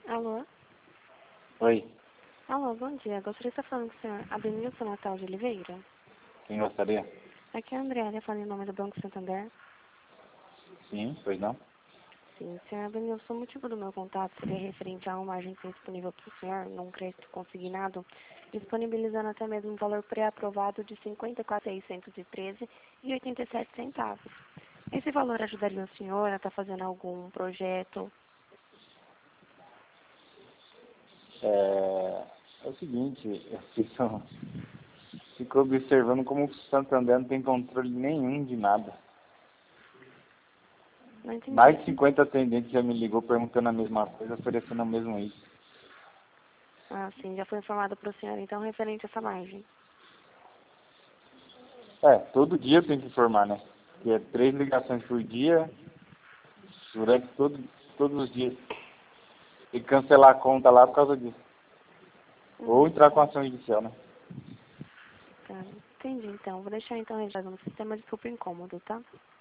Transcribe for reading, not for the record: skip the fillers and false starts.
Alô? Oi, Alô, bom dia. Gostaria de estar falando com o senhor Abenilson Natal de Oliveira. quem gostaria? Aqui é a Andréia, falando em nome do Banco Santander. Sim, pois não? Sim, senhor Abenilson, o motivo do meu contato seria referente a uma margem que tem disponível para o senhor, num crédito consignado, disponibilizando até mesmo um valor pré-aprovado de R$ 54.613,87. Esse valor ajudaria o senhor a estar fazendo algum projeto? É o seguinte, fico observando como o Santander não tem controle nenhum de nada. Não entendi. Mais de 50 atendentes já me ligou perguntando a mesma coisa, oferecendo o mesmo isso. Ah, sim, já foi informado para o senhor, então, referente a essa margem. Todo dia eu tenho que informar, né? Que é 3 ligações por dia, durante todos os dias. Tem que cancelar a conta lá por causa disso. Ou entrar com ação judicial, né? Tá, entendi, então. Vou deixar então registrado no sistema, desculpa o incômodo, tá?